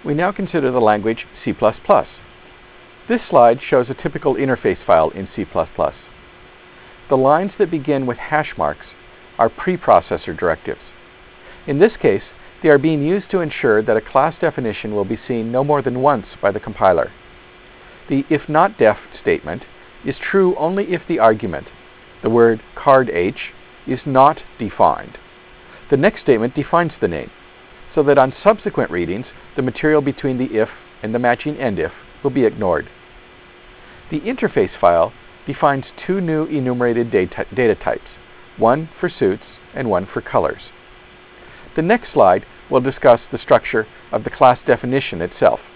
We now consider the language C++. This slide shows a typical interface file in C++. The lines that begin with hash marks are preprocessor directives. In this case, they are being used to ensure that a class definition will be seen no more than once by the compiler. The if-not-def statement is true only if the argument, the word card_h, is not defined. The next statement defines the name, so that on subsequent readings, the material between the if and the matching endif will be ignored. The interface file defines two new enumerated data types, one for suits and one for colors. The next slide will discuss the structure of the class definition itself.